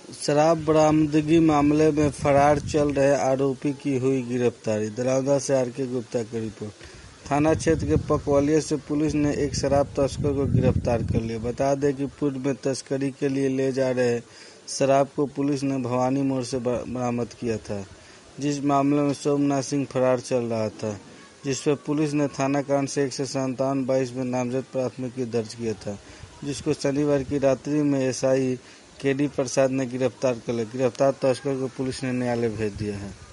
शराब बरामदगी मामले में फरार चल रहे आरोपी की हुई गिरफ्तारी। दरौंदा से आर के गुप्ता की रिपोर्ट। थाना क्षेत्र के पकवलिया से पुलिस ने एक शराब तस्कर को गिरफ्तार कर लिया। बता दें कि पूर्व में तस्करी के लिए ले जा रहे शराब को पुलिस ने भवानी मोड़ से बरामद किया था, जिस मामले में सोमनाथ सिंह फरार चल रहा था, जिस पर पुलिस ने थाना कांड से 157-22 में नामजद प्राथमिकी दर्ज किया था, जिसको शनिवार की रात्रि में एसआई केडी प्रसाद ने गिरफ्तार कर लिया। गिरफ्तार तस्कर को पुलिस ने न्यायालय भेज दिया है।